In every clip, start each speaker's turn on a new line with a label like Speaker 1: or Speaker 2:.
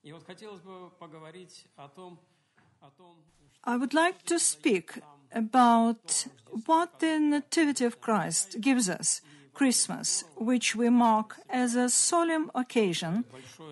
Speaker 1: I would like to speak about what the Nativity of Christ gives us, Christmas, which we mark as a solemn occasion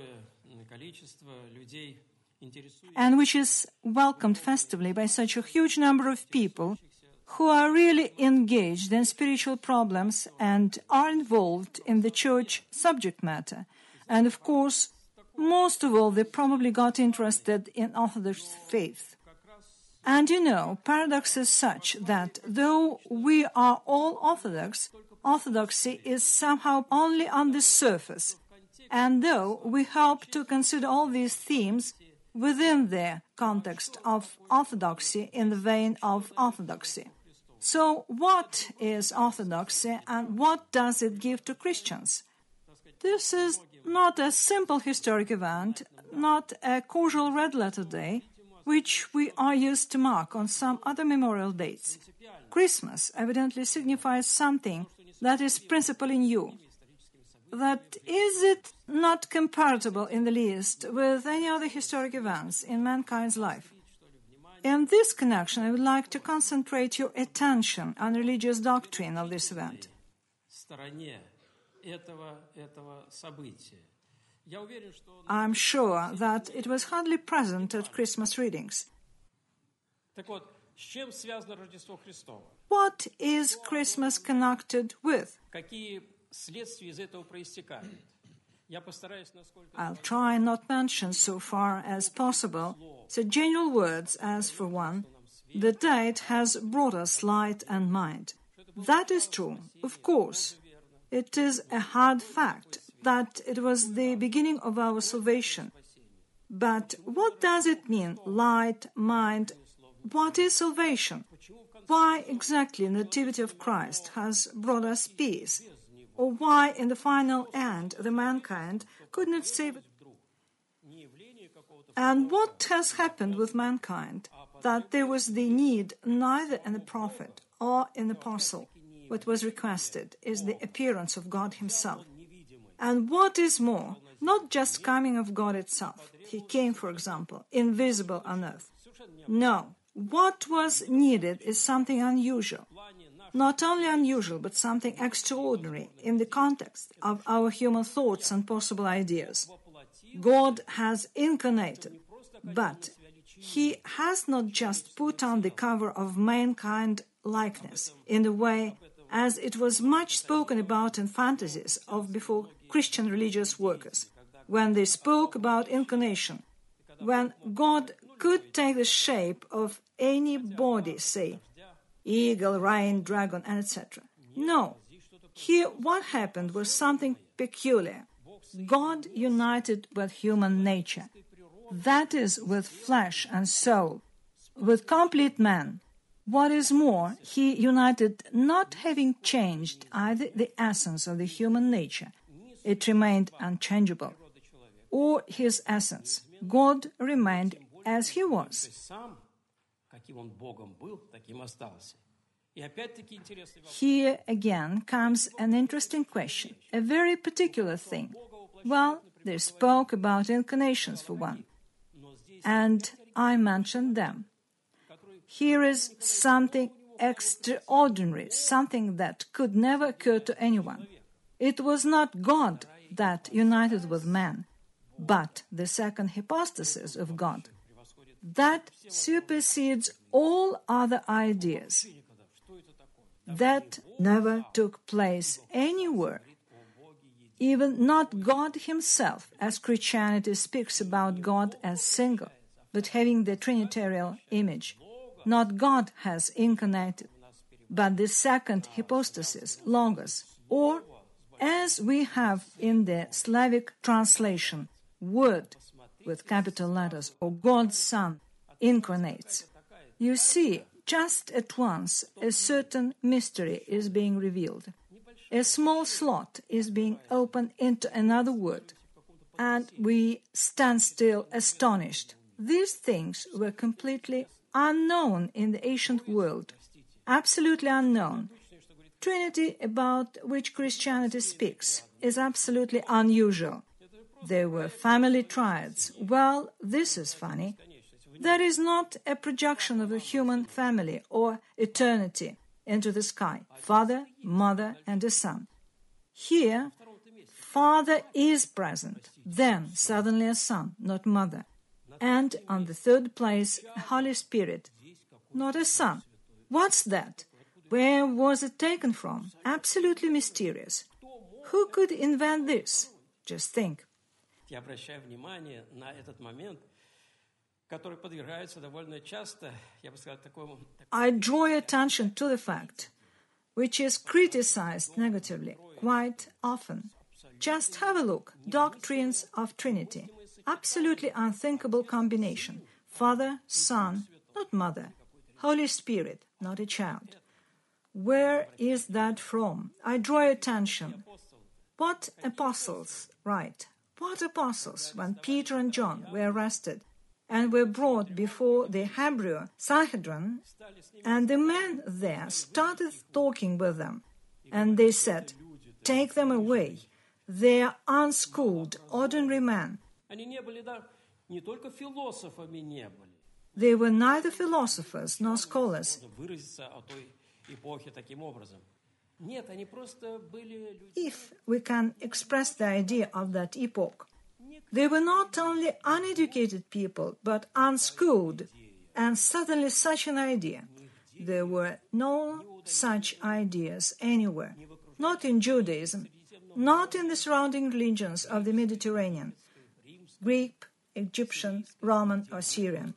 Speaker 1: and which is welcomed festively by such a huge number of people who are really engaged in spiritual problems and are involved in the church subject matter. And of course, most of all, they probably got interested in Orthodox faith. And paradox is such that though we are all Orthodox, Orthodoxy is somehow only on the surface. And though we hope to consider all these themes within the context of Orthodoxy in the vein of Orthodoxy. So what is Orthodoxy and what does it give to Christians? This is not a simple historic event, not a casual red letter day, which we are used to mark on some other memorial dates. Christmas evidently signifies something that is principally new, that is it not comparable in the least with any other historic events in mankind's life. In this connection, I would like to concentrate your attention on religious doctrine of this event. I'm sure that it was hardly present at Christmas readings. What is Christmas connected with? I'll try and not mention so far as possible the general words as, for one, the date has brought us light and mind. That is true, of course. It is a hard fact that it was the beginning of our salvation. But what does it mean, light, mind? What is salvation? Why exactly the Nativity of Christ has brought us peace? Or why, in the final end, the mankind could not save it? And what has happened with mankind? That there was the need neither in the prophet or in the apostle. What was requested is the appearance of God Himself. And what is more, not just coming of God itself. He came, for example, invisible on earth. No, what was needed is something unusual. Not only unusual, but something extraordinary in the context of our human thoughts and possible ideas. God has incarnated, but He has not just put on the cover of mankind likeness in the way as it was much spoken about in fantasies of before Christian religious workers, when they spoke about incarnation, when God could take the shape of any body, say, eagle, lion, dragon, and etc. No. Here what happened was something peculiar. God united with human nature. That is, with flesh and soul, with complete man. What is more, He united not having changed either the essence of the human nature, it remained unchangeable, or His essence. God remained as He was. Here again comes an interesting question, a very particular thing. Well, they spoke about incarnations for one, and I mentioned them. Here is something extraordinary, something that could never occur to anyone. It was not God that united with man, but the second hypostasis of God. That supersedes all other ideas. That never took place anywhere. Even not God Himself, as Christianity speaks about God as single, but having the Trinitarian image. Not God has incarnated, but the second hypostasis, Logos, or, as we have in the Slavic translation, Word, with capital letters, or God's Son, incarnates. You see, just at once, a certain mystery is being revealed. A small slot is being opened into another word, and we stand still astonished. These things were completely unknown in the ancient world, absolutely unknown. Trinity, about which Christianity speaks, is absolutely unusual. There were family triads. Well, this is funny. There is not a projection of the human family or eternity into the sky. Father, mother, and a son. Here, Father is present. Then, suddenly a son, not mother. And on the third place, a Holy Spirit, not a son. What's that? Where was it taken from? Absolutely mysterious. Who could invent this? Just think.
Speaker 2: Я обращаю внимание на этот момент, который подвергается довольно часто, я бы сказал, такому...
Speaker 1: I draw attention to the fact, which is criticized negatively quite often. Just have a look. Doctrines of Trinity. Absolutely unthinkable combination. Father, Son, not mother. Holy Spirit, not a child. Where is that from? I draw attention. What apostles, right? What apostles, when Peter and John were arrested and were brought before the Hebrew Sanhedrin, and the men there started talking with them, and they said, "Take them away. They are unschooled, ordinary men."
Speaker 2: Они не были, да, не только философами не были.
Speaker 1: They were neither philosophers nor scholars.
Speaker 2: Выразиться о той эпохе таким образом. Нет, они просто были...
Speaker 1: If we can express the idea of that epoch, they were not only uneducated people, but unschooled, and suddenly such an idea. There were no such ideas anywhere, not in Judaism, not in the surrounding religions of the Mediterranean, Greek, Egyptian, Roman, or Syrian.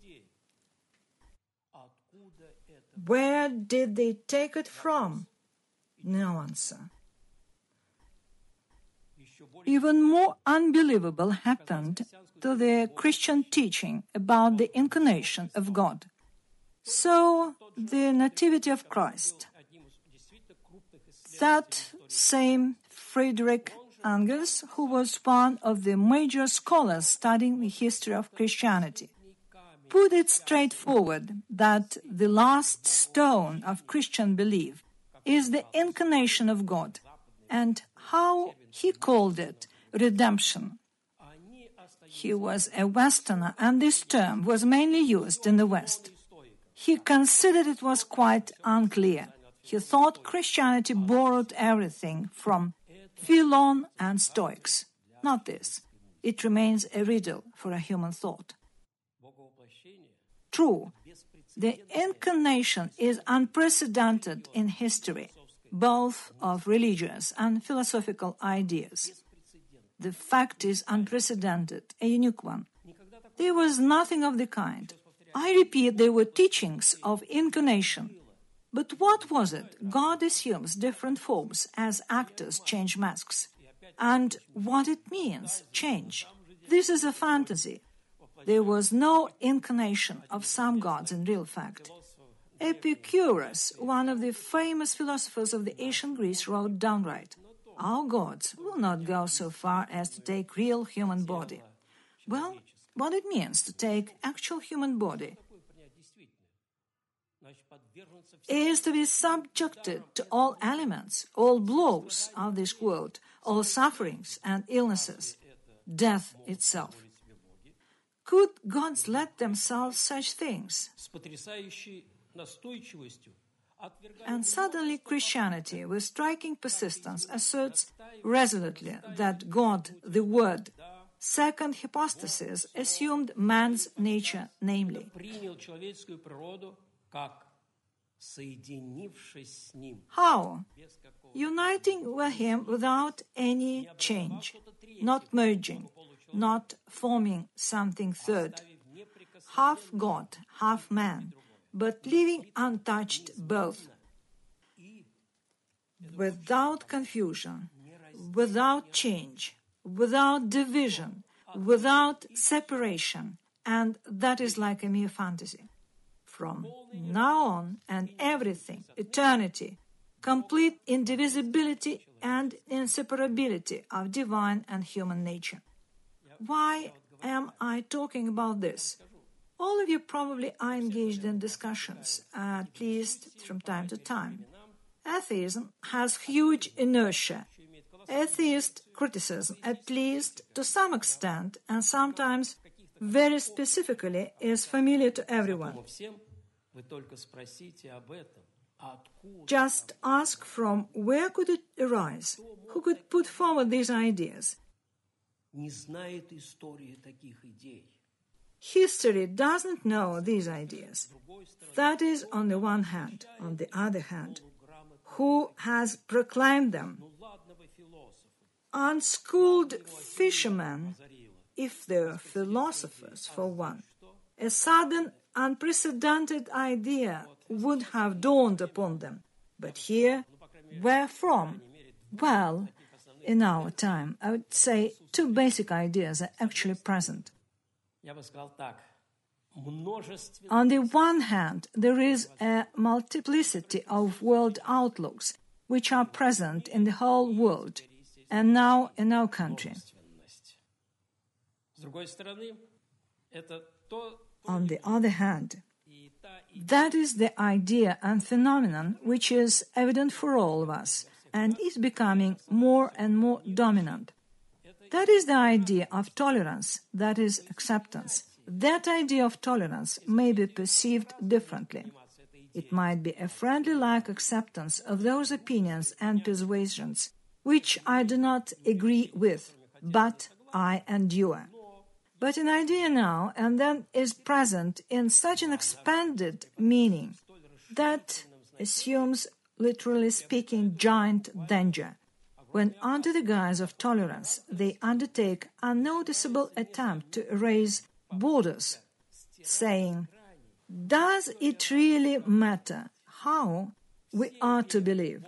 Speaker 1: Where did they take it from? No answer. Even more unbelievable happened to the Christian teaching about the incarnation of God. So, the Nativity of Christ. That same Friedrich Engels, who was one of the major scholars studying the history of Christianity, put it straightforward that the last stone of Christian belief is the incarnation of God, and how he called it redemption. He was a Westerner, and this term was mainly used in the West. He considered it was quite unclear. He thought Christianity borrowed everything from Philon and Stoics. Not this. It remains a riddle for a human thought. True, the incarnation is unprecedented in history, both of religious and philosophical ideas. The fact is unprecedented, a unique one. There was nothing of the kind. I repeat, there were teachings of incarnation. But what was it? God assumes different forms as actors change masks. And what it means, change. This is a fantasy. There was no incarnation of some gods in real fact. Epicurus, one of the famous philosophers of the ancient Greece, wrote downright, "Our gods will not go so far as to take real human body." Well, what it means to take actual human body is to be subjected to all elements, all blows of this world, all sufferings and illnesses, death itself. Could gods let themselves such things? And suddenly Christianity, with striking persistence, asserts resolutely that God, the Word, second hypostasis, assumed man's nature, namely. How? Uniting with him without any change, not merging, not forming something third. Half God, half man, but leaving untouched both. Without confusion, without change, without division, without separation, and that is like a mere fantasy. From now on and everything, eternity, complete indivisibility and inseparability of divine and human nature. Why am I talking about this? All of you probably are engaged in discussions, at least from time to time. Atheism has huge inertia. atheist criticism, at least to some extent, and sometimes very specifically, is familiar to everyone. Just ask from where could it arise? Who could put forward these ideas? History doesn't know these ideas. That is on the one hand. On the other hand, who has proclaimed them? Unschooled fishermen, if they're philosophers for one. A sudden, unprecedented idea would have dawned upon them. But here, where from? Well, in our time, I would say two basic ideas are actually present. On the one hand, there is a multiplicity of world outlooks which are present in the whole world and now in our country. On the other hand, that is the idea and phenomenon which is evident for all of us and is becoming more and more dominant. That is the idea of tolerance, that is acceptance. That idea of tolerance may be perceived differently. It might be a friendly-like acceptance of those opinions and persuasions which I do not agree with, but I endure. But an idea now and then is present in such an expanded meaning that assumes, literally speaking, giant danger, when under the guise of tolerance they undertake a unnoticeable attempt to erase borders, saying, does it really matter how we are to believe?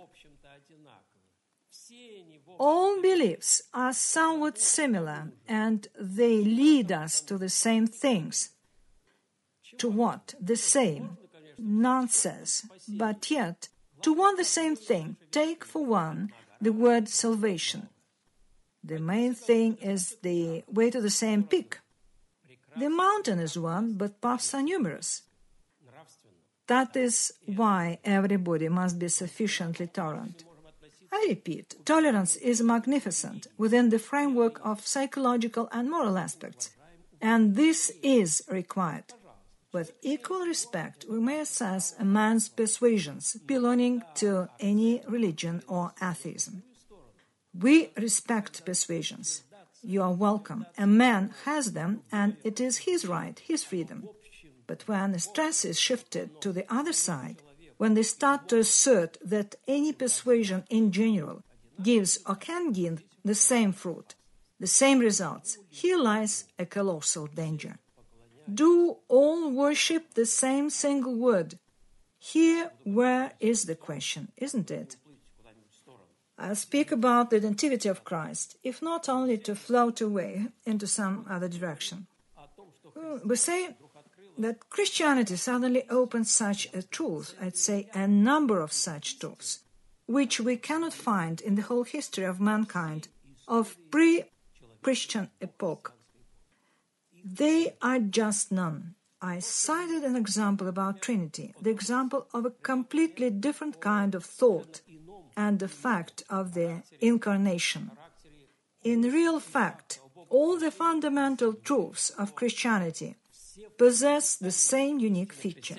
Speaker 1: All beliefs are somewhat similar and they lead us to the same things. To what? The same. None says, but yet, to what the same thing? Take for one the word salvation. The main thing is the way to the same peak. The mountain is one, but paths are numerous. That is why everybody must be sufficiently tolerant. I repeat, tolerance is magnificent within the framework of psychological and moral aspects, and this is required. With equal respect, we may assess a man's persuasions belonging to any religion or atheism. We respect persuasions. You are welcome. A man has them, and it is his right, his freedom. But when the stress is shifted to the other side, when they start to assert that any persuasion in general gives or can give the same fruit, the same results, here lies a colossal danger. Do all worship the same single word? Here, where is the question, isn't it? I'll speak about the nativity of Christ, if not only to float away into some other direction. We say that Christianity suddenly opens such a truth, I'd say a number of such truths, which we cannot find in the whole history of mankind of pre-Christian epoch. They are just none. I cited an example about Trinity, the example of a completely different kind of thought and the fact of the incarnation. In real fact, all the fundamental truths of Christianity possess the same unique feature.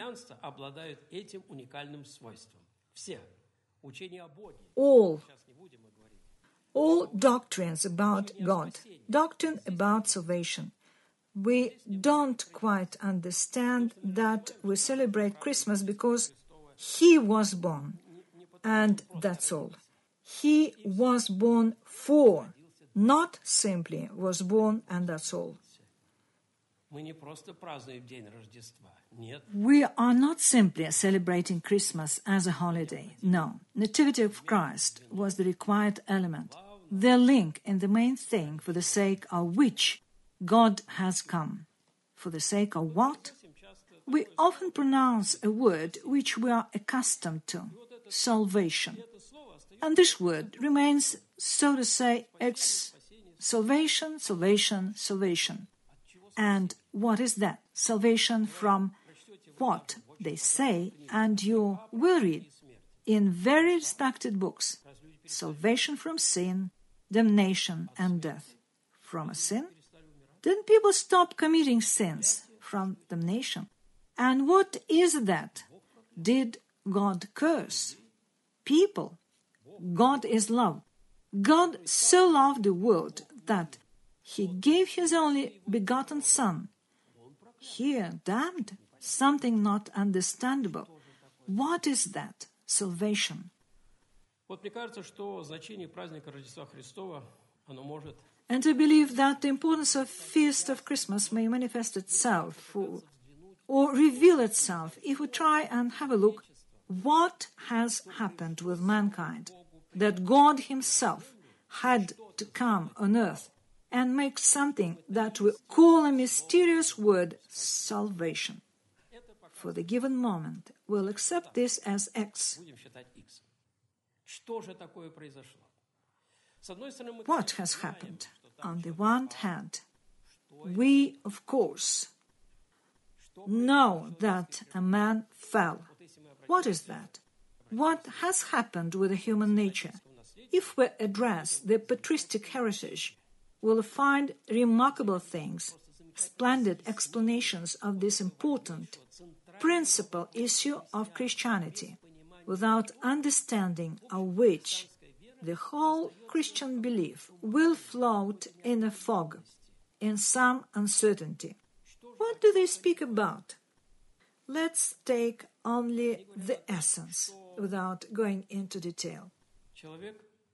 Speaker 1: All doctrines about God, doctrine about salvation. We don't quite understand that we celebrate Christmas because He was born, and that's all. He was born for, not simply was born and that's all. We are not simply celebrating Christmas as a holiday. No, Nativity of Christ was the required element, the link in the main thing for the sake of which God has come. For the sake of what? We often pronounce a word which we are accustomed to, salvation. And this word remains, so to say, salvation, salvation, salvation. And what is that? Salvation from what? They say, and you will read in very respected books. Salvation from sin, damnation and death? From a sin? Didn't people stop committing sins? From damnation? And what is that? Did God curse? People. God is love. God so loved the world that He gave His only begotten Son. Here, damned, something not understandable. What is that? Salvation.
Speaker 2: Вот мне кажется, что значение праздника Рождества Христова, оно может
Speaker 1: And I believe that the importance of Feast of Christmas may manifest itself or reveal itself if we try and have a look what has happened with mankind, that God Himself had to come on earth and make something that we call a mysterious word, salvation. For the given moment, we'll accept this as X.
Speaker 2: будем считать X. Что же такое произошло? С одной стороны, мы
Speaker 1: What has happened? On the one hand, we, of course, know that a man fell. What is that? What has happened with the human nature? If we address the patristic heritage, we'll find remarkable things, splendid explanations of this important principal issue of Christianity, without understanding of which the whole Christian belief will float in a fog, in some uncertainty. What do they speak about? Let's take only the essence, without going into detail.
Speaker 2: человек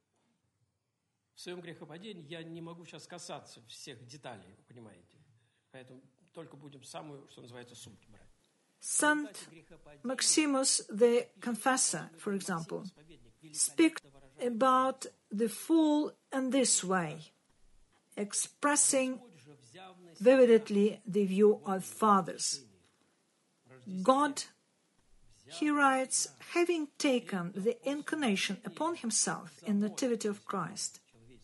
Speaker 2: в своем грехопадении, я не могу сейчас касаться всех деталей, вы понимаете. Поэтому только будем самую, что называется, суть брать.
Speaker 1: Saint Maximus the Confessor, for example, speaks about the fall in this way, expressing vividly the view of fathers. God, he writes, having taken the incarnation upon himself in the nativity of Christ.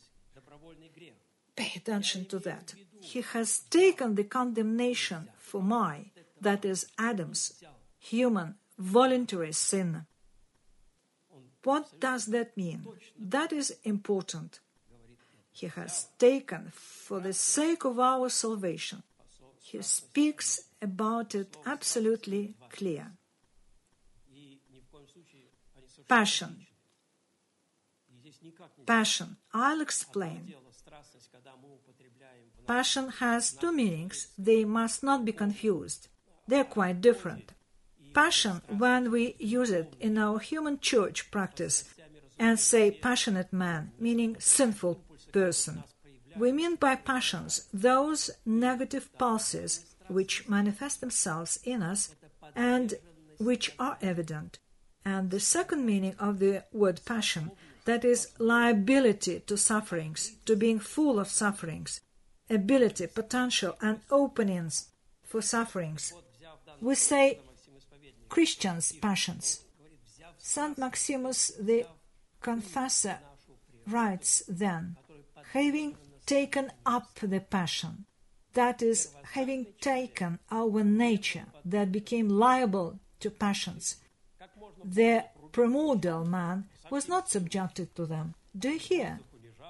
Speaker 1: Pay attention to that. He has taken the condemnation for that is Adam's, human, voluntary sin. What does that mean? That is important. He has taken for the sake of our salvation. He speaks about it absolutely clear. Passion. Passion. I'll explain. Passion has two meanings. They must not be confused. They're quite different. Passion, when we use it in our human church practice and say passionate man, meaning sinful person, we mean by passions those negative pulses which manifest themselves in us and which are evident. And the second meaning of the word passion, that is liability to sufferings, to being full of sufferings, ability, potential, and openings for sufferings. We say Christians' passions. Saint Maximus the Confessor writes then, having taken up the passion, that is, having taken our nature that became liable to passions, the primordial man was not subjected to them. Do you hear?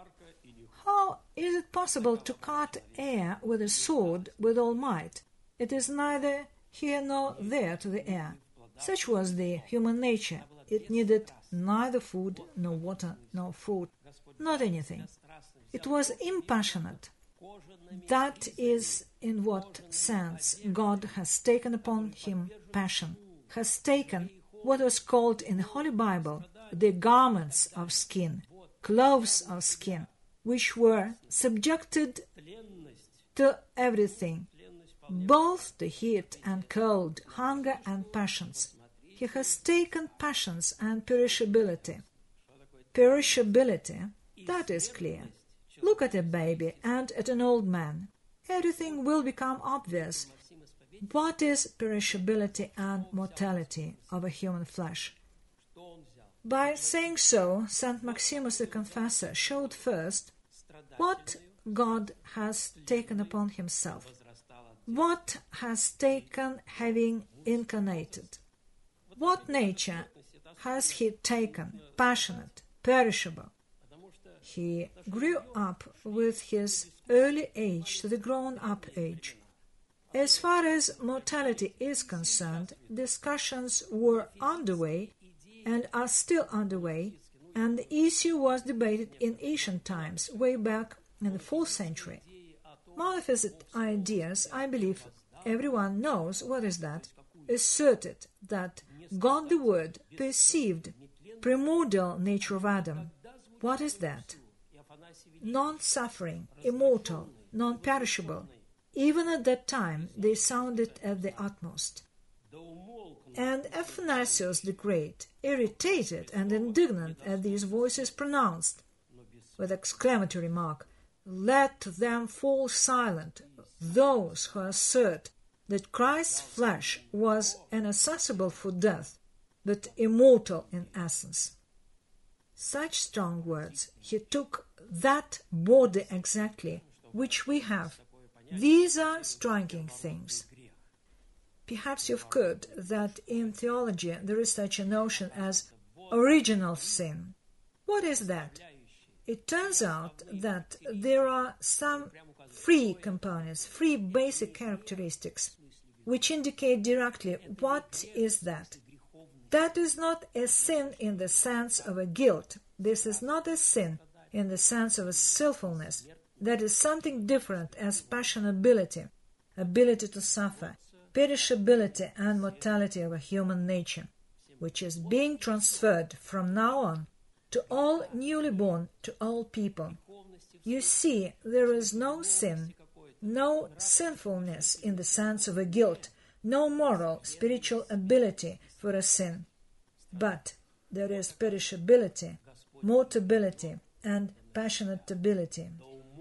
Speaker 1: How is it possible to cut air with a sword with all might? It is neither here nor there to the air. Such was the human nature. It needed neither food, nor water, nor fruit, not anything. It was impassionate. That is in what sense God has taken upon him passion, has taken what was called in the Holy Bible the garments of skin, clothes of skin, which were subjected to everything, both to heat and cold, hunger and passions. He has taken passions and perishability. Perishability, that is clear. Look at a baby and at an old man. Everything will become obvious. What is perishability and mortality of a human flesh? By saying so, Saint Maximus the Confessor showed first what God has taken upon himself, what has taken having incarnated. What nature has he taken, passionate, perishable? He grew up with his early age to the grown-up age. As far as mortality is concerned, discussions were underway and are still underway, and the issue was debated in ancient times, way back in the 4th century. Monophysite ideas, I believe everyone knows what is that, asserted that God the Word perceived primordial nature of Adam. What is that? Non-suffering, immortal, non-perishable. Even at that time, they sounded at the utmost. And Athanasius the Great, irritated and indignant at these voices, pronounced, with exclamatory mark, "Let them fall silent, those who assert that Christ's flesh was inaccessible for death, but immortal in essence." Such strong words. He took that body exactly, which we have. These are striking things. Perhaps you've heard that in theology there is such a notion as original sin. What is that? It turns out that there are some free components, free basic characteristics, which indicate directly what is that. That is not a sin in the sense of a guilt. This is not a sin in the sense of a sinfulness. That is something different as passionability, ability to suffer, perishability and mortality of a human nature, which is being transferred from now on to all newly born, to all people. You see, there is no sin, no sinfulness in the sense of a guilt, no moral, spiritual ability for a sin. But there is perishability, mortability, and passionatability.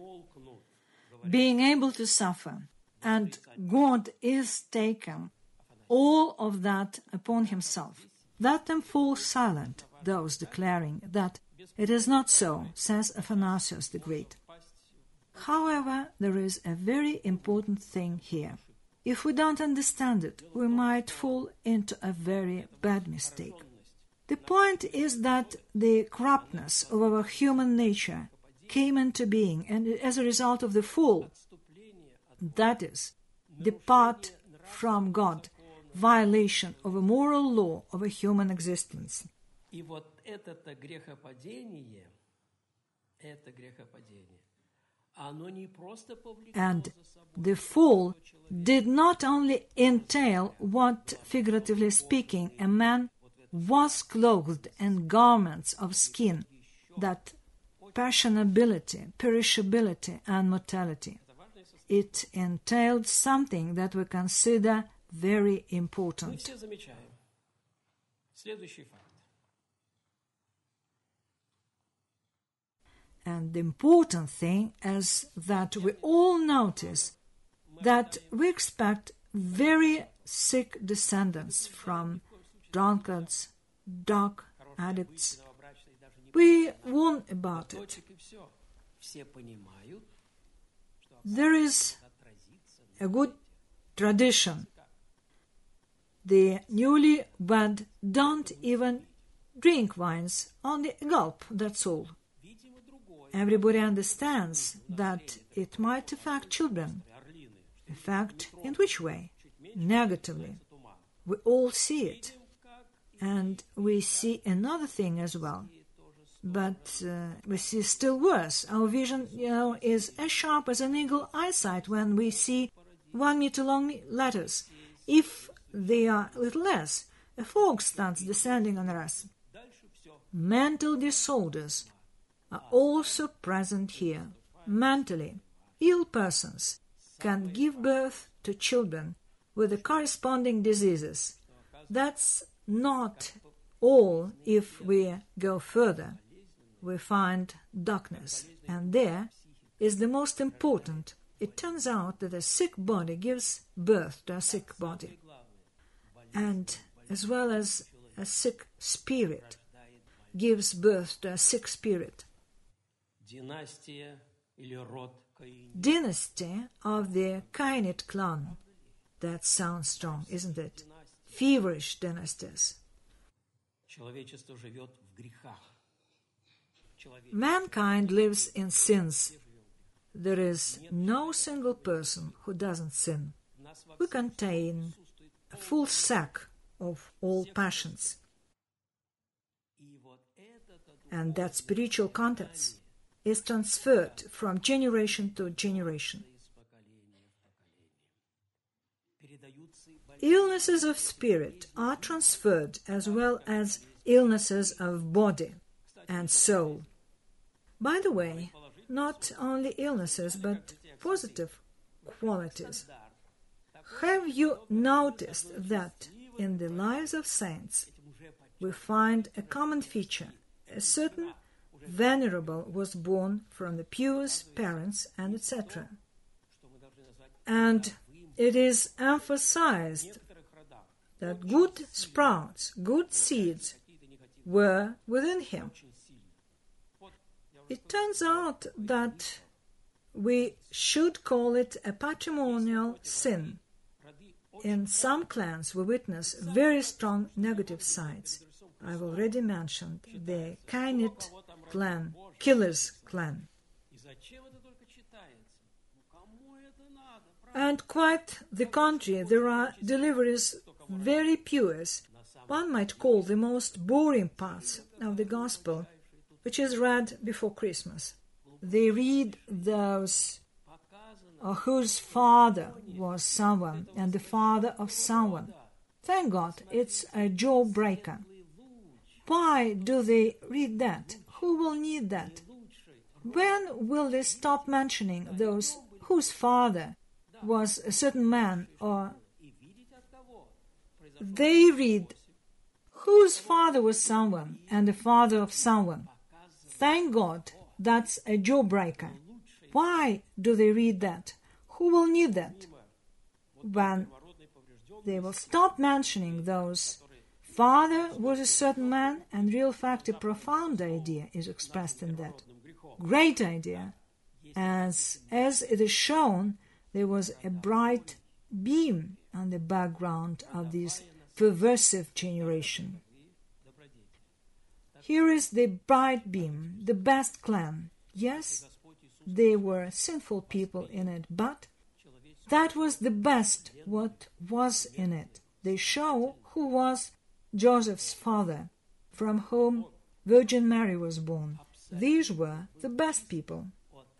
Speaker 1: Being able to suffer, and God is taken all of that upon himself. Let them fall silent, those declaring that it is not so, says Athanasius the Great. However, there is a very important thing here. If we don't understand it, we might fall into a very bad mistake. The point is that the corruptness of our human nature came into being, and as a result of the fall, that is, depart from God, violation of a moral law of a human existence. And the fall did not only entail what, figuratively speaking, a man was clothed in garments of skin, that passionability, perishability, and mortality. It entailed something that we consider very important. And the important thing is that we all notice that we expect very sick descendants from drunkards, drug addicts. We warn about it. There is a good tradition. The newlywed don't even drink wines, only a gulp, that's all. Everybody understands that it might affect children. Affect in which way? Negatively. We all see it. And we see another thing as well. But we see still worse. Our vision, is as sharp as an eagle eyesight when we see 1 meter long letters. If they are a little less, a fog starts descending on us. Mental disorders are also present here. Mentally ill persons can give birth to children with the corresponding diseases. That's not all. If we go further, we find darkness, and there is the most important. It turns out that a sick body gives birth to a sick body, and as well as a sick spirit gives birth to a sick spirit. Dynasty of the Cainite clan. That sounds strong, isn't it? Feverish dynasties. Mankind lives in sins. There is no single person who doesn't sin. We contain a full sack of all passions. And that spiritual contents is transferred from generation to generation. Illnesses of spirit are transferred as well as illnesses of body and soul. By the way, not only illnesses, but positive qualities. Have you noticed that in the lives of saints we find a common feature? A certain venerable was born from the purest parents, and etc. And it is emphasized that good sprouts, good seeds were within him. It turns out that we should call it a patrimonial sin. In some clans we witness very strong negative sides. I've already mentioned the Cainite clan, Killer's clan. And quite the contrary, there are deliveries very pure. One might call the most boring parts of the Gospel, which is read before Christmas. They read those whose father was someone and the father of someone. Thank God, it's a jawbreaker. Why do they read that? Who will need that? When will they stop mentioning those whose father was a certain man, or they read whose father was someone and the father of someone? Thank God, that's a jawbreaker. Why do they read that? Who will need that? When they will stop mentioning those father was a certain man, and real fact, a profound idea is expressed in that. Great idea. As it is shown, there was a bright beam on the background of this perversive generation. Here is the bright beam, the best clan. Yes, there were sinful people in it, but that was the best what was in it. They show who was Joseph's father, from whom Virgin Mary was born. These were the best people.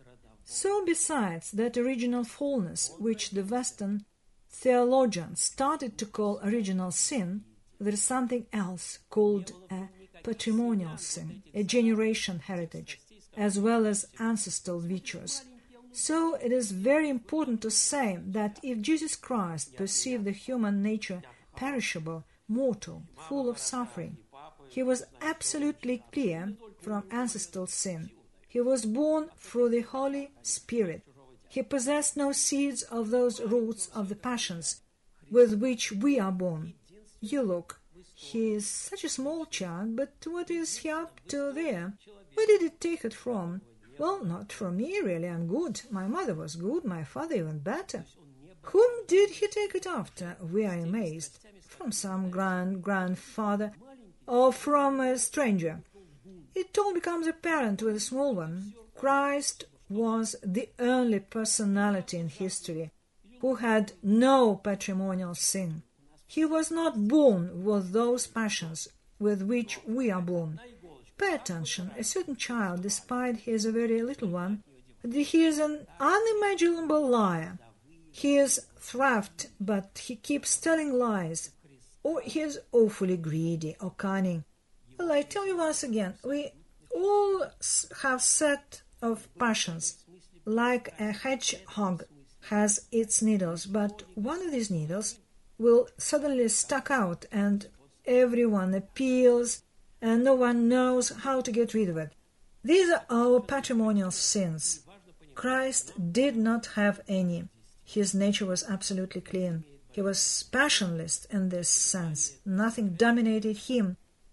Speaker 1: So besides that original fullness, which the Western theologians started to call original sin, there is something else called a patrimonial sin, a generation heritage, as well as ancestral virtues. So it is very important to say that if Jesus Christ perceived the human nature perishable, mortal, full of suffering, he was absolutely clear from ancestral sin. He was born through the Holy Spirit. He possessed no seeds of those roots of the passions with which we are born. You look, he is such a small child, but what is he up to there? Where did he take it from? Well, not from me, really. I'm good. My mother was good, my father even better. Whom did he take it after? We are amazed. From some grandfather, or from a stranger. It all becomes apparent with a small one. Christ was the only personality in history who had no patrimonial sin. He was not born with those passions with which we are born. Pay attention, a certain child, despite he is a very little one, he is an unimaginable liar. He is thrift, but he keeps telling lies. Or he is awfully greedy or cunning. Well, I tell you once again, we all have set of passions, like a hedgehog has its needles, but one of these needles will suddenly stuck out and everyone appeals and no one knows how to get rid of it. These are our patrimonial sins. Christ did not have any. His nature was absolutely clean. He was passionless in this sense. Nothing dominated him.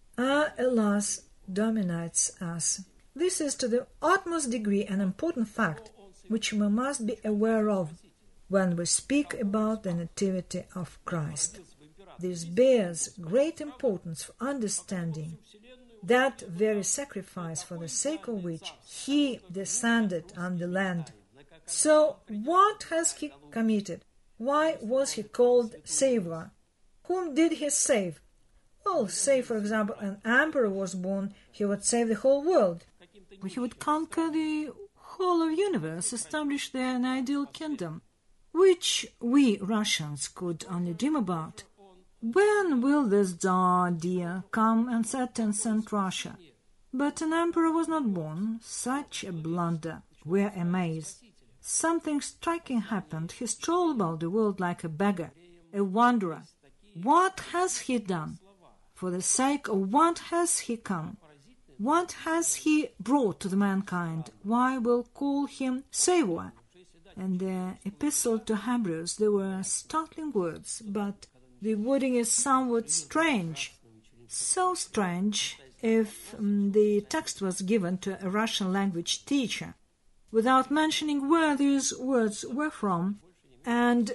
Speaker 1: Alas, dominates us. This is to the utmost degree an important fact, which we must be aware of when we speak about the Nativity of Christ. This bears great importance for understanding that very sacrifice for the sake of which he descended on the land. So what has he committed? Why was he called Savior? Whom did he save? Well, say, for example, an emperor was born, he would save the whole world. He would conquer the whole of the universe, establish there an ideal kingdom, which we Russians could only dream about. When will this Tsar dear come and set and send Russia? But an emperor was not born. Such a blunder. We're amazed. Something striking happened. He strolled about the world like a beggar, a wanderer. What has he done? For the sake of what has he come? What has he brought to the mankind? Why will call him Savior? In the epistle to Hebrews there were startling words, but the wording is somewhat strange. So strange if the text was given to a Russian language teacher, without mentioning where these words were from, and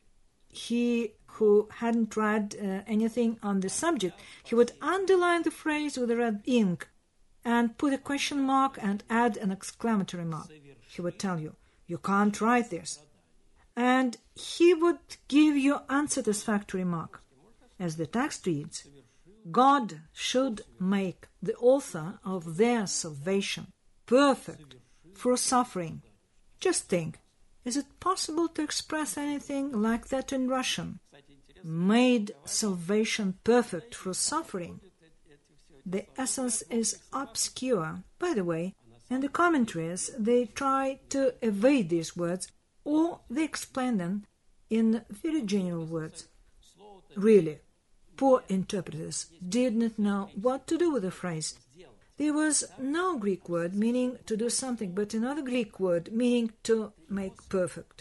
Speaker 1: he who hadn't read anything on the subject, he would underline the phrase with a red ink and put a question mark and add an exclamatory mark. He would tell you, you can't write this. And he would give you unsatisfactory mark. As the text reads, God should make the author of their salvation perfect through suffering. Just think, is it possible to express anything like that in Russian? Made salvation perfect through suffering. The essence is obscure. By the way, in the commentaries they try to evade these words, or they explain them in very general words. Really, poor interpreters did not know what to do with the phrase. There was no Greek word meaning to do something, but another Greek word meaning to make perfect.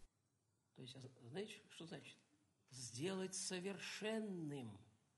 Speaker 2: Сделать совершенным.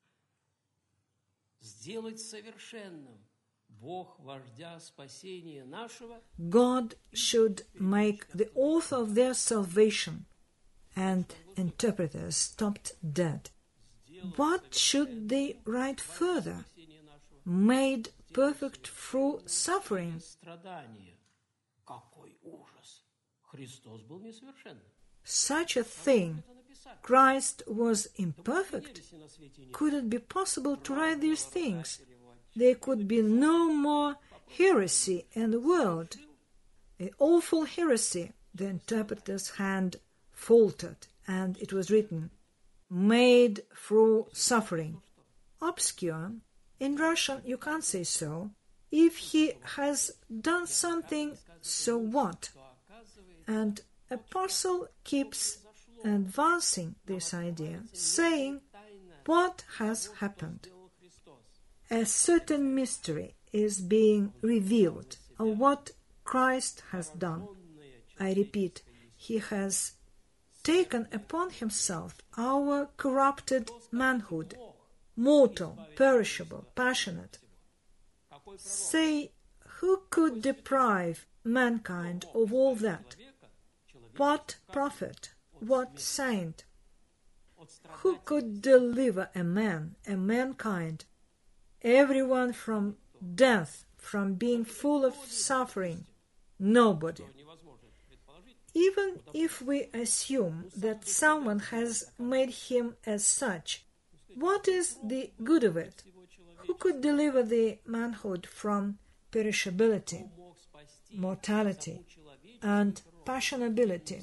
Speaker 2: Сделать совершенным. Бог, вождя спасения нашего.
Speaker 1: God should make the author of their salvation. And interpreters stopped dead. What should they write further? Made perfect through suffering.
Speaker 2: Какой ужас! Христос был несовершенным.
Speaker 1: Such a thing. Christ was imperfect. Could it be possible to write these things? There could be no more heresy in the world. An awful heresy. The interpreter's hand faltered, and it was written, made through suffering. Obscure. In Russian, you can't say so. If he has done something, so what? And Apostle keeps advancing this idea, saying, what has happened? A certain mystery is being revealed of what Christ has done. I repeat, he has taken upon himself our corrupted manhood, mortal, perishable, passionate. Say, who could deprive mankind of all that? What prophet? What saint? Who could deliver a man, a mankind, everyone from death, from being full of suffering? Nobody. Even if we assume that someone has made him as such, what is the good of it? Who could deliver the manhood from perishability, mortality, and passionability?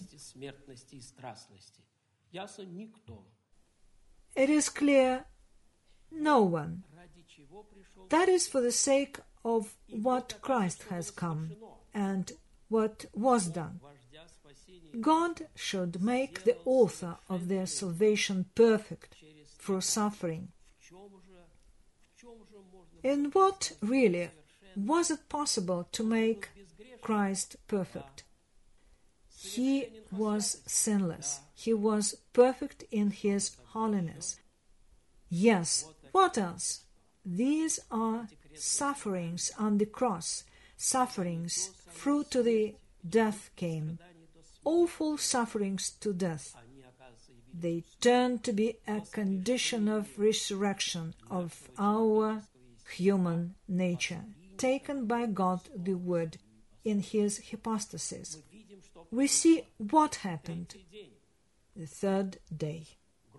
Speaker 1: It is clear, no one. That is for the sake of what Christ has come and what was done. God should make the author of their salvation perfect through suffering. In what, really, was it possible to make Christ perfect? He was sinless. He was perfect in his holiness. Yes, what else? These are sufferings on the cross, sufferings through to the death came, awful sufferings to death. They turn to be a condition of resurrection of our human nature, taken by God the Word in his hypostasis, we see what happened the third day.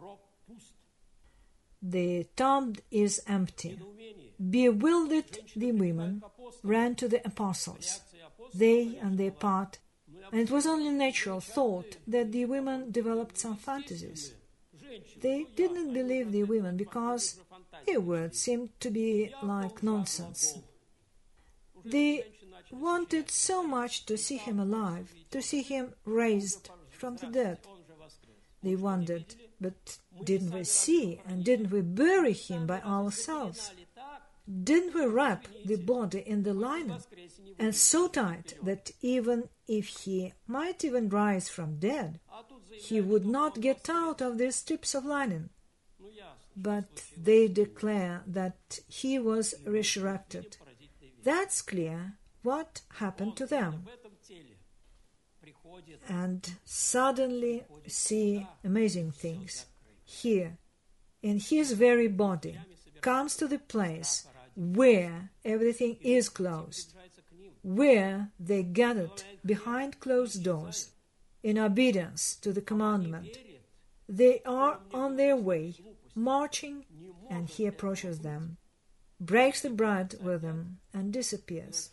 Speaker 1: The tomb is empty. Bewildered, the women ran to the apostles. They on their part, and it was only natural thought that the women developed some fantasies. They didn't believe the women because their words seemed to be like nonsense. They wanted so much to see him alive, to see him raised from the dead. They wondered, but didn't we see and didn't we bury him by ourselves? Didn't we wrap the body in the linen and so tight that even if he might even rise from dead, he would not get out of these strips of linen? But they declare that he was resurrected. That's clear what happened to them. And suddenly see amazing things. Here, in his very body, comes to the place where everything is closed, where they gathered behind closed doors in obedience to the commandment. They are on their way, marching, and he approaches them, breaks the bread with them, and disappears.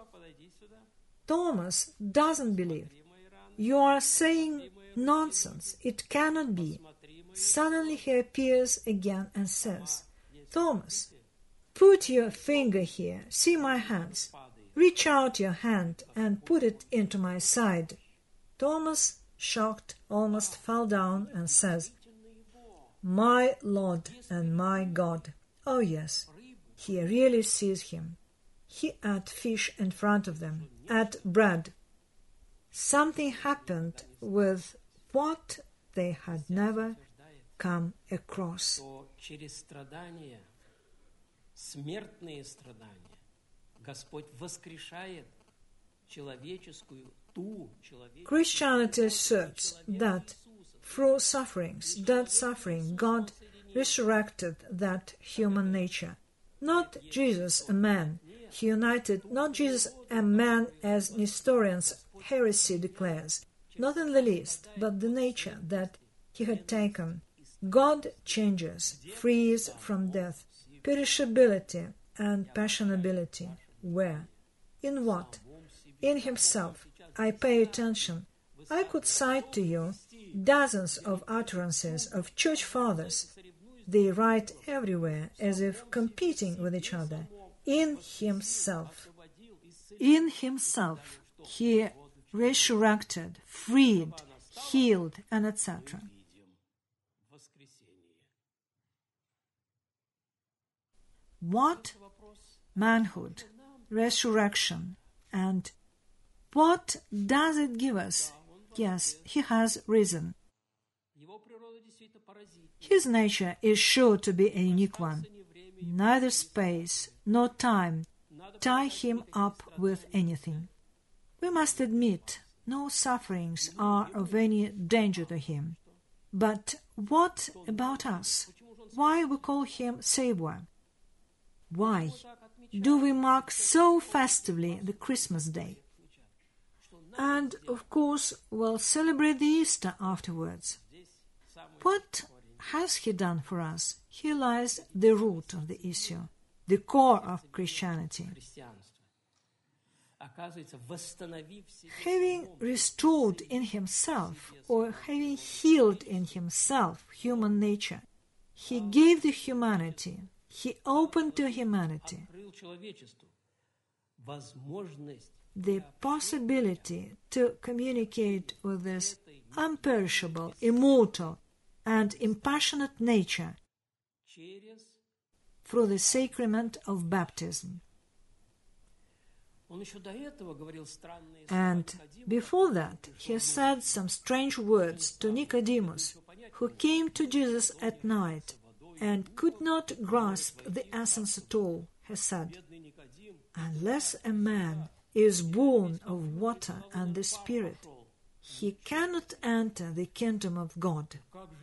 Speaker 1: Thomas doesn't believe. You are saying nonsense. It cannot be. Suddenly he appears again and says, Thomas, put your finger here. See my hands. Reach out your hand and put it into my side. Thomas, shocked, almost fell down and says, My Lord and my God. Oh yes, he really sees him. He ate fish in front of them, ate bread. Something happened with what they had never come across. Christianity asserts that through sufferings, dead suffering, God resurrected that human nature. Not Jesus a man. He united not Jesus a man as Nestorians' heresy declares, not in the least, but the nature that he had taken. God changes, frees from death, perishability and passionability. Where? In what? In himself. I pay attention. I could cite to you dozens of utterances of church fathers. They write everywhere as if competing with each other. In himself. In himself. He resurrected, freed, healed, and etc. What? Manhood, resurrection, and what does it give us? Yes, he has risen. His nature is sure to be a unique one. Neither space nor time tie him up with anything. We must admit no sufferings are of any danger to him. But what about us? Why we call him Savior? Why do we mark so festively the Christmas day? And, of course, we'll celebrate the Easter afterwards. What has he done for us? Here lies the root of the issue, the core of Christianity. Having restored in himself, or having healed in himself human nature, he gave the humanity, he opened to humanity the possibility to communicate with this imperishable, immortal, and impassionate nature through the sacrament of baptism. And before that, he said some strange words to Nicodemus, who came to Jesus at night and could not grasp the essence at all. He said, "Unless a man is born of water and the Spirit, he cannot enter the kingdom of God.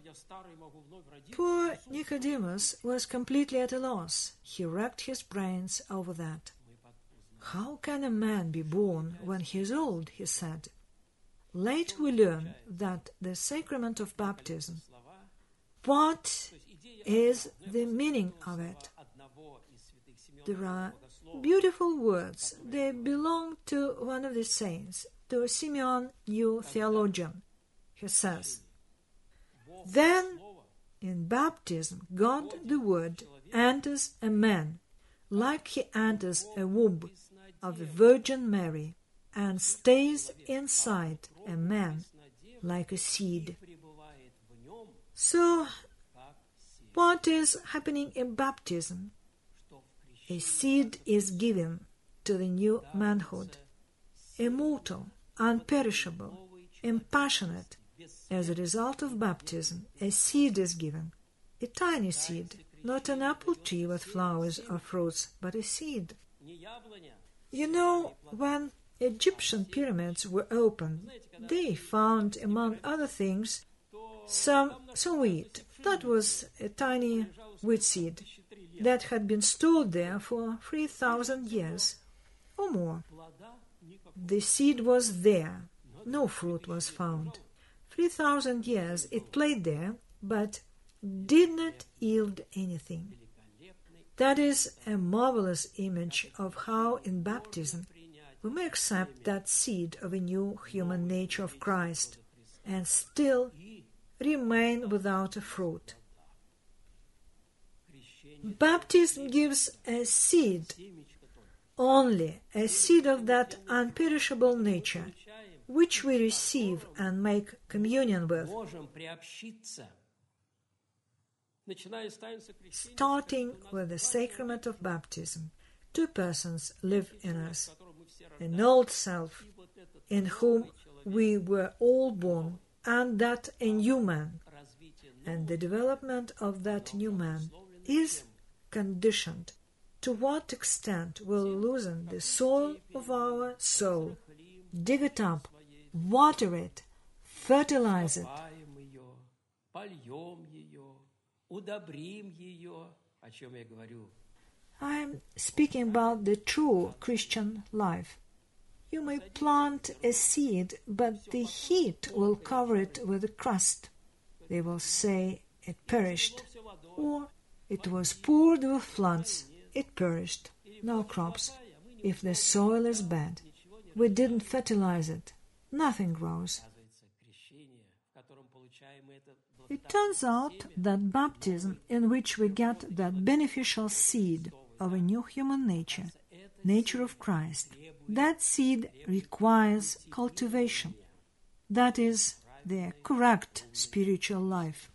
Speaker 1: Poor Nicodemus was completely at a loss. He racked his brains over that. How can a man be born when he is old, he said. Later we learn that the sacrament of baptism, what is the meaning of it? There are beautiful words. They belong to one of the saints, to Simeon, new theologian. He says, "Then in baptism, God the Word enters a man, like he enters a womb of the Virgin Mary, and stays inside a man like a seed." So, what is happening in baptism? A seed is given to the new manhood, immortal, unperishable, impassionate. As a result of baptism, a seed is given, a tiny seed, not an apple tree with flowers or fruits, but a seed. You know, when Egyptian pyramids were opened, they found, among other things, some wheat. That was a tiny wheat seed that had been stored there for 3,000 years or more. The seed was there. No fruit was found. 3,000 years it played there, but did not yield anything. That is a marvelous image of how in baptism we may accept that seed of a new human nature of Christ and still remain without a fruit. Baptism gives a seed, only a seed of that unperishable nature, which we receive and make communion with. Starting with the sacrament of baptism, two persons live in us: an old self, in whom we were all born, and that a new man. And the development of that new man is conditioned to what extent we'll loosen the soil of our soul, dig it up, water it, fertilize it. I'm speaking about the true Christian life. You may plant a seed, but the heat will cover it with a crust. They will say it perished, or it was poured with floods, it perished. No crops. If the soil is bad, we didn't fertilize it, nothing grows. It turns out that baptism, in which we get that beneficial seed of a new human nature, nature of Christ, that seed requires cultivation. That is the correct spiritual life.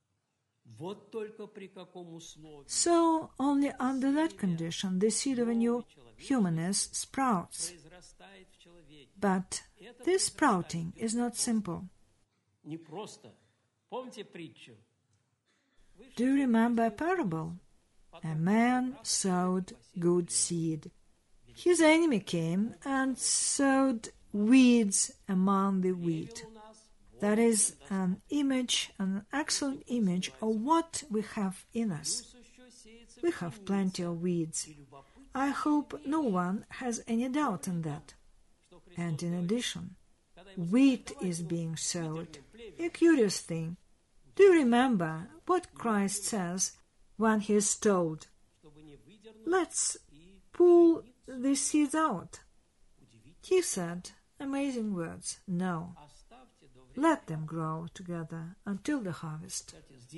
Speaker 1: So, only under that condition the seed of a new humanness sprouts. But this sprouting is not simple. Do you remember a parable? A man sowed good seed. His enemy came and sowed weeds among the wheat. That is an image, an excellent image of what we have in us. We have plenty of weeds. I hope no one has any doubt in that. And in addition, wheat is being sowed. A curious thing. Do you remember what Christ says when he is told, "Let's pull the seeds out"? He said amazing words, "No, let them grow together until the harvest."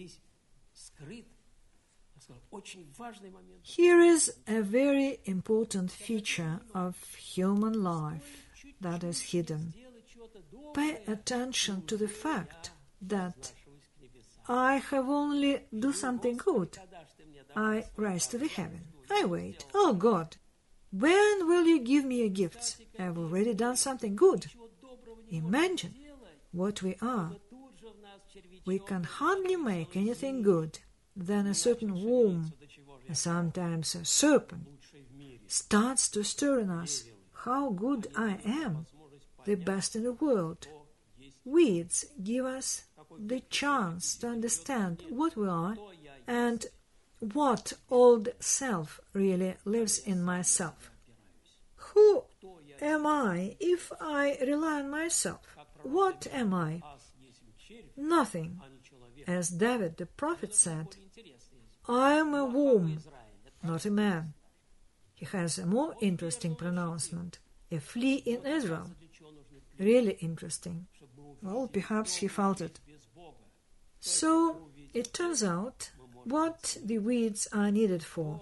Speaker 1: Here is a very important feature of human life that is hidden. Pay attention to the fact that I have only do something good. I rise to the heaven. I wait. Oh God, when will you give me your gifts? I have already done something good. Imagine what we are. We can hardly make anything good. Then a certain worm, sometimes a serpent, starts to stir in us. How good I am, the best in the world. weeds give us the chance to understand what we are and what old self really lives in myself. Who am I if I rely on myself? What am I? Nothing. As David the prophet said, I am a womb, not a man. He has a more interesting pronouncement, a flea in Israel. Really interesting. Well, perhaps he felt it. So it turns out what the weeds are needed for.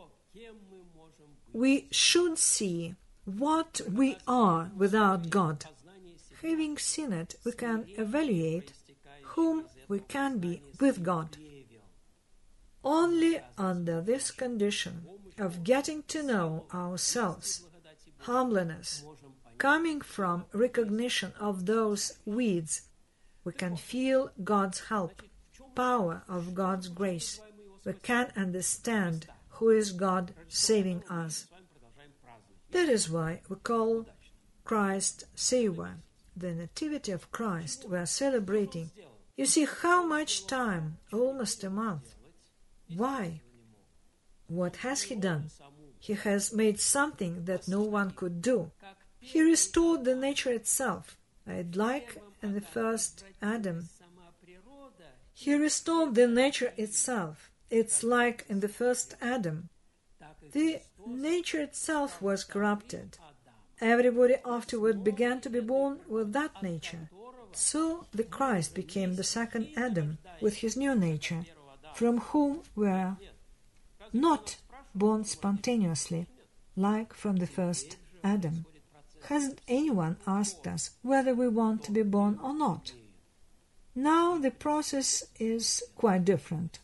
Speaker 1: We should see what we are without God. Having seen it, we can evaluate whom we can be with God. Only under this condition of getting to know ourselves, humbleness, coming from recognition of those weeds, we can feel God's help, power of God's grace. We can understand who is God saving us. That is why we call Christ Savior. The Nativity of Christ we are celebrating. You see how much time? Almost a month. Why? What has He done? He has made something that no one could do. He restored the nature itself, like in the first Adam. He restored the nature itself. It's like in the first Adam. The nature itself was corrupted. Everybody afterward began to be born with that nature. So the Christ became the second Adam with his new nature, from whom we are not born spontaneously, like from the first Adam. Hasn't anyone asked us whether we want to be born or not? Now the process is quite different.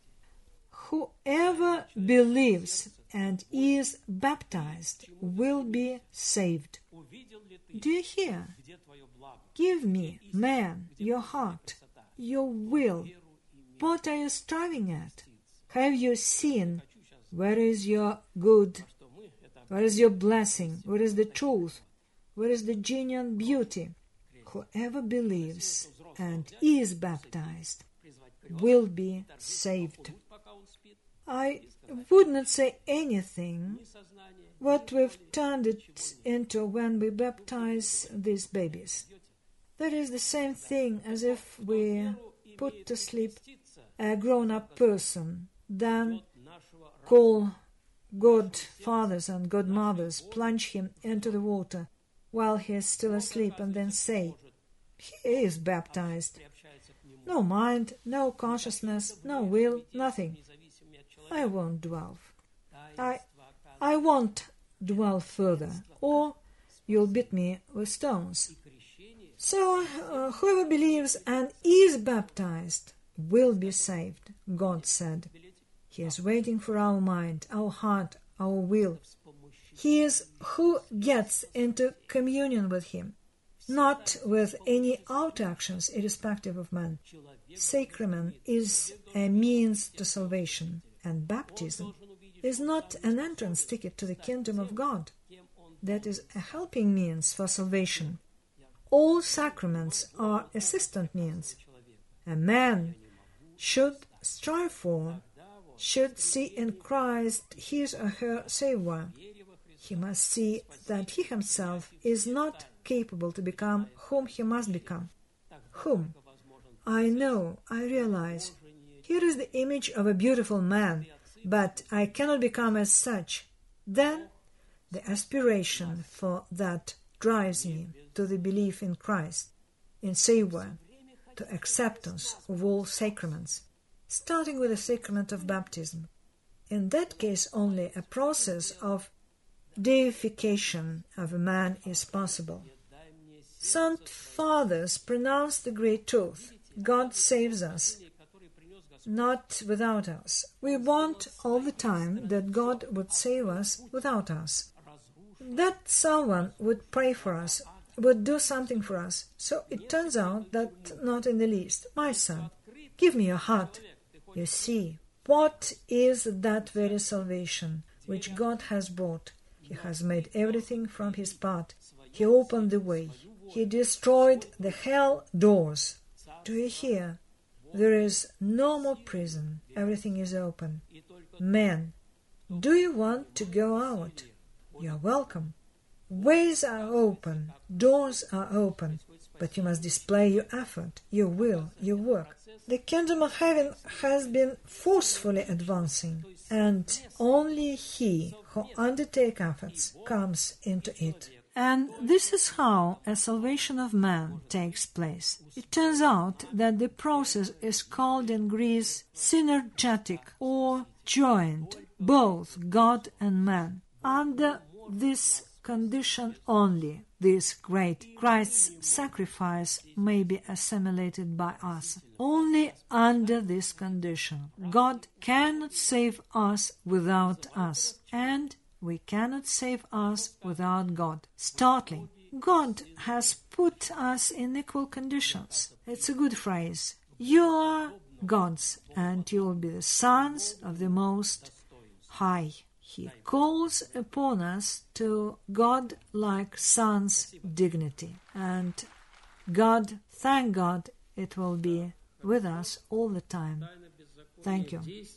Speaker 1: Whoever believes and is baptized will be saved. Do you hear? Give me, man, your heart, your will. What are you striving at? Have you seen where is your good? Where is your blessing? Where is the truth? Where is the genuine beauty? Whoever believes and is baptized will be saved. I would not say anything what we've turned it into when we baptize these babies. That is the same thing as if we put to sleep a grown-up person, then call godfathers and godmothers, plunge him into the water while he is still asleep, and then say, he is baptized. No mind, no consciousness, no will, nothing. I won't dwell. I won't dwell further, or you'll beat me with stones. So whoever believes and is baptized will be saved, God said. He is waiting for our mind, our heart, our will. He is who gets into communion with Him, not with any outer actions irrespective of man. Sacrament is a means to salvation, and baptism is not an entrance ticket to the kingdom of God. That is a helping means for salvation. All sacraments are assistant means. A man should strive for, should see in Christ his or her Savior. He must see that he himself is not capable to become whom he must become. Whom? I know, I realize. Here is the image of a beautiful man, but I cannot become as such. Then the aspiration for that drives me to the belief in Christ, in Savior, to acceptance of all sacraments, starting with the sacrament of baptism. In that case only a process of deification of a man is possible. Saint Fathers pronounced the great truth. God saves us, not without us. We want all the time that God would save us without us, that someone would pray for us, would do something for us. So it turns out that not in the least. My son, give me your heart. You see, what is that very salvation which God has brought? He has made everything from His part. He opened the way. He destroyed the hell doors. Do you hear? There is no more prison. Everything is open. Men, do you want to go out? You are welcome. Ways are open. Doors are open. But you must display your effort, your will, your work. The kingdom of heaven has been forcefully advancing, and only he who undertakes efforts comes into it. And this is how a salvation of man takes place. It turns out that the process is called in Greece synergetic or joined, both God and man. Under this condition only, this great Christ's sacrifice may be assimilated by us. Only under this condition. God cannot save us without us, and we cannot save us without God. Startling. God has put us in equal conditions. It's a good phrase. You are God's, and you will be the sons of the Most High. He calls upon us to God-like sons' dignity. And God, thank God, it will be with us all the time. Thank you.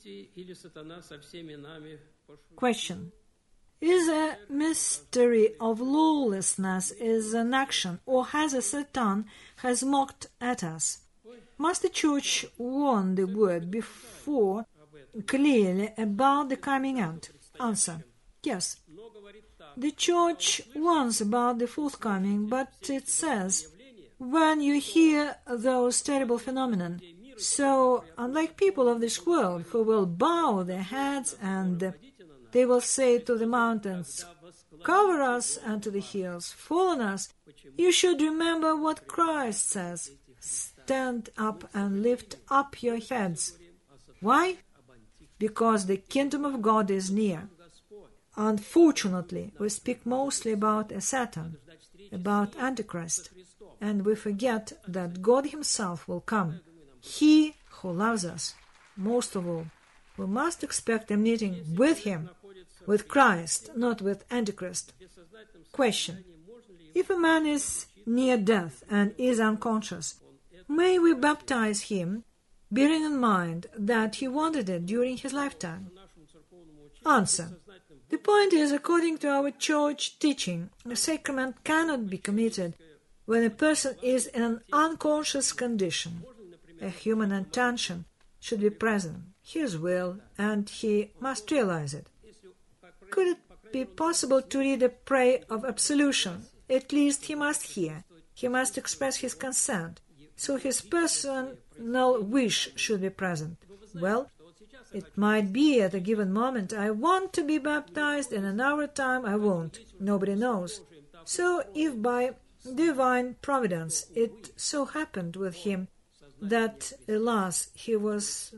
Speaker 1: Question. Is a mystery of lawlessness is an action, or has a Satan has mocked at us? Must the church warn the word before clearly about the coming end? Answer. Yes. The church warns about the forthcoming, but it says, when you hear those terrible phenomena, so unlike people of this world who will bow their heads and they will say to the mountains, cover us, and to the hills, fall on us, you should remember what Christ says. Stand up and lift up your heads. Why? Because the kingdom of God is near. Unfortunately, we speak mostly about a Satan, about Antichrist, and we forget that God himself will come. He who loves us, most of all. We must expect a meeting with him, with Christ, not with Antichrist. Question. If a man is near death and is unconscious, may we baptize him, bearing in mind that he wanted it during his lifetime? Answer. The point is, according to our church teaching, a sacrament cannot be committed when a person is in an unconscious condition. A human intention should be present, his will, and he must realize it. Could it be possible to read a prayer of absolution? At least he must hear. He must express his consent. So his personal wish should be present. Well, it might be at a given moment, I want to be baptized, in an hour time I won't. Nobody knows. So if by divine providence it so happened with him that, alas, he was,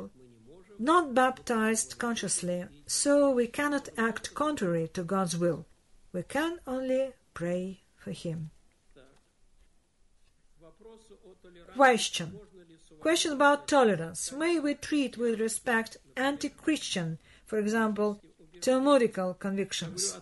Speaker 1: not baptized consciously, so we cannot act contrary to God's will. We can only pray for him. Question about tolerance. May we treat with respect anti-Christian, for example, Talmudical convictions?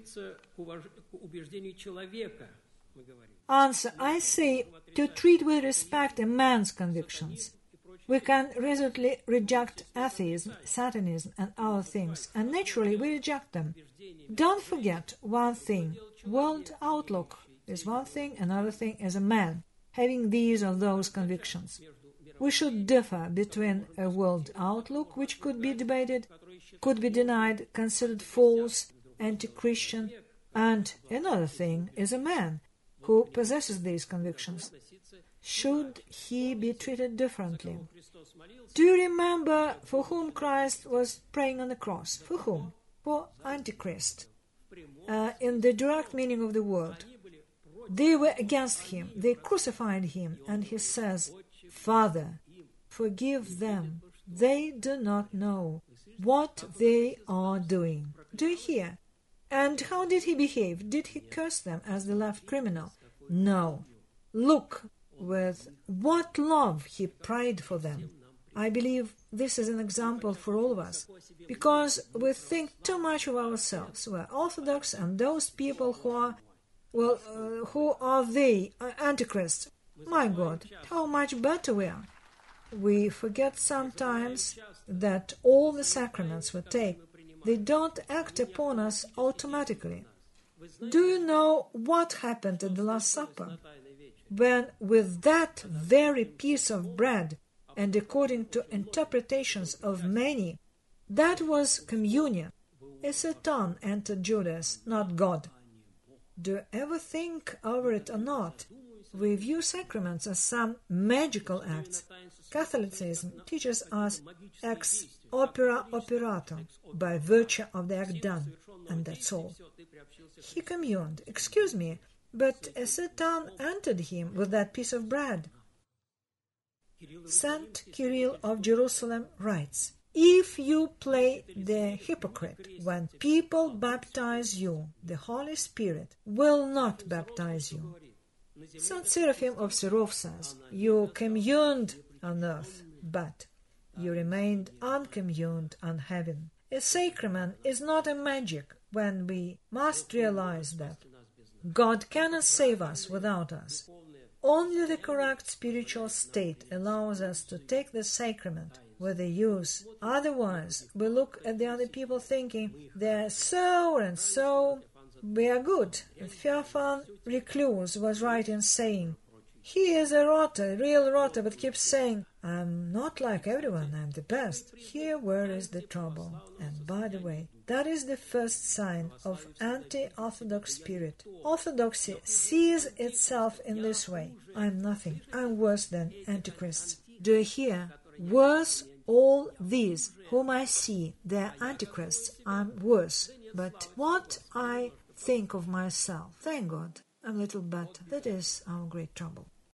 Speaker 1: Answer. I say to treat with respect a man's convictions. We can resolutely reject atheism, Satanism, and other things, and naturally we reject them. Don't forget one thing. World outlook is one thing, another thing is a man having these or those convictions. We should differ between a world outlook, which could be debated, could be denied, considered false, anti-Christian, and another thing is a man who possesses these convictions. Should he be treated differently? Do you remember for whom Christ was praying on the cross? For whom? For Antichrist. In the direct meaning of the word. They were against him. They crucified him. And he says, Father, forgive them. They do not know what they are doing. Do you hear? And how did he behave? Did he curse them as the left criminal? No. Look with what love he prayed for them. I believe this is an example for all of us, because we think too much of ourselves. We're Orthodox, and those people who are Well, who are they? Antichrists. My God, how much better we are. We forget sometimes that all the sacraments we take, they don't act upon us automatically. Do you know what happened at the Last Supper? When with that very piece of bread, and according to interpretations of many, that was communion, a Satan entered Judas, not God. Do you ever think over it or not? We view sacraments as some magical acts. Catholicism teaches us ex opera operato, by virtue of the act done, and that's all. He communed, excuse me, but a Satan entered him with that piece of bread. Saint Kirill of Jerusalem writes, if you play the hypocrite when people baptize you, the Holy Spirit will not baptize you. Saint Seraphim of Serov says, you communed on earth, but you remained uncommuned on heaven. A sacrament is not a magic when we must realize that God cannot save us without us. Only the correct spiritual state allows us to take the sacrament with the use. Otherwise, we look at the other people thinking they're so and so. We are good. Theophan Recluse was right in saying, he is a rotter, real rotter, but keeps saying, I'm not like everyone, I'm the best. Here where is the trouble. And by the way, that is the first sign of anti-Orthodox spirit. Orthodoxy sees itself in this way. I'm nothing, I'm worse than Antichrists. Do you hear? Worse all these whom I see, they're Antichrists, I'm worse. But what I think of myself, thank God, I'm a little better. That is our great trouble.